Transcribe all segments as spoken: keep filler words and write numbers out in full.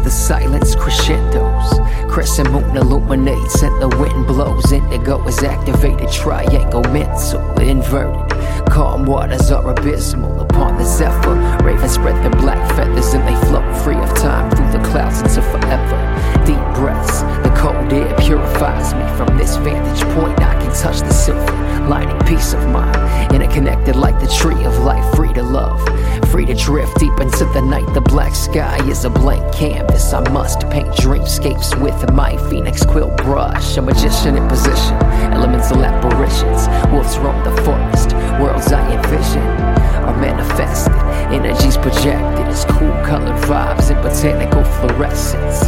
the silence crescendos. Crescent moon illuminates and the wind blows. Indigo is activated, triangle mental, inverted. Calm waters are abysmal upon the zephyr. Ravens spread their black feathers and they float free of time through the clouds into forever. Deep breaths, the cold air purifies me. From this vantage point I can touch the silver lining, peace of mind. Interconnected like the tree of life, free to love, free to drift deep into the night. The black sky is a blank canvas. I must paint dreamscapes with my phoenix quill brush. A magician in position, elemental apparitions. Wolves roam the forest, worlds I envision are manifested. Energies projected as cool colored vibes in botanical fluorescence.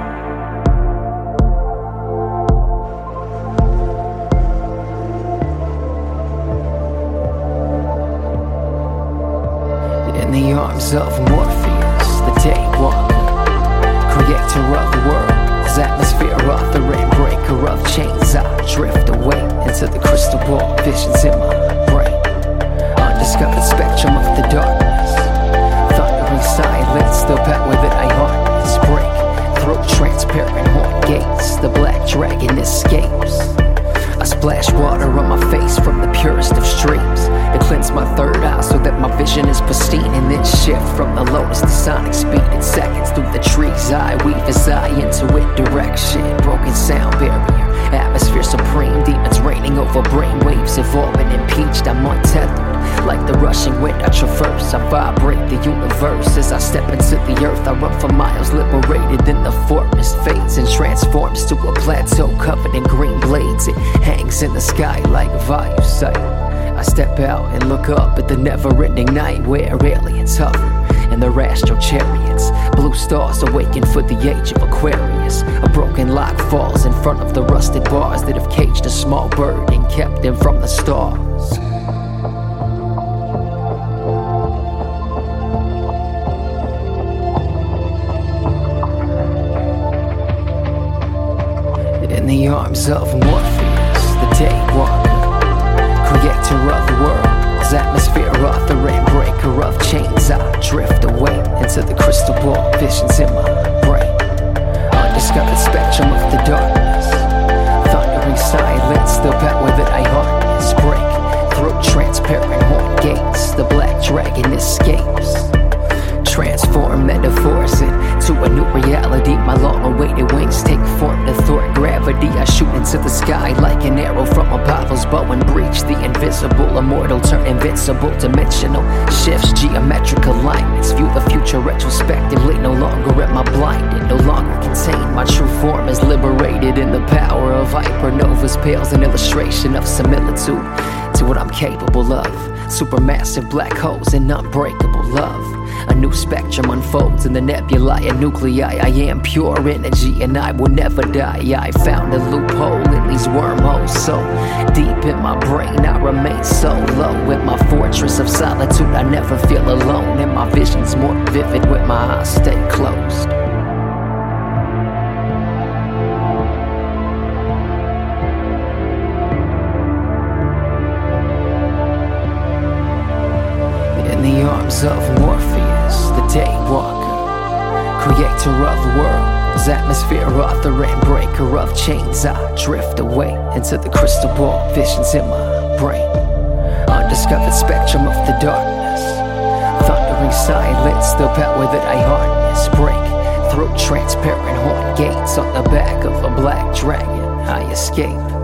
In the arms of Morpheus, the Daywalker, creator of the world's atmosphere, author and breaker of chains. I drift away into the crystal ball, visions in my brain. Undiscovered spectrum of the darkness, thundering silence, the power that I harness. Break through transparent horn gates, the black dragon escapes. I splash water on my face from the purest of streams to cleanse my third eye so that my vision is pristine, and then shift from the lotus to sonic speed in seconds through the trees. I weave as I intuit direction, broken sound barrier, atmosphere supreme, demons reigning over brain waves, evolving impeached. I'm untethered like the rushing wind I traverse. I vibrate the universe as I step into the earth. I run for miles, liberated. Then the forest fades and transforms to a plateau covered in green blades. It hangs in the sky like Vayu sight. I step out and look up at the never-ending night where aliens hover in their astral chariots. Blue stars awaken for the age of Aquarius. A broken lock falls in front of the rusted bars that have caged a small bird and kept them from the stars. In the arms of Morpheus, the Daywalker, creator of the world's atmosphere, author and breaker of chains. I drift away into the crystal ball, visions in my brain. Undiscovered spectrum of the darkness, thundering silence, the power that I harness. Break through transparent horn gates, the black dragon escapes. Transform metaphors into a new reality. My long-awaited wings take form to thwart gravity. I shoot into the sky like an arrow from Apollo's bow and breach the invisible. Immortal turn invincible. Dimensional shifts, geometric alignments. View the future retrospectively. No longer am I blinded, no longer contained. My true form is liberated in the power of hypernovas. Pales an illustration of similitude to what I'm capable of. Supermassive black holes and unbreakable love. A new spectrum unfolds in the nebulae and nuclei. I am pure energy and I will never die. I found a loophole in these wormholes, so deep in my brain I remain so low. In my fortress of solitude I never feel alone, and my vision's more vivid with my eyes stay closed. In the arms of Morpheus, the Daywalker, creator of the world's atmosphere, author and breaker of chains. I drift away into the crystal ball, visions in my brain. Undiscovered spectrum of the darkness, thundering silence, the power that I harness. Break through transparent horn gates, on the back of a black dragon I escape.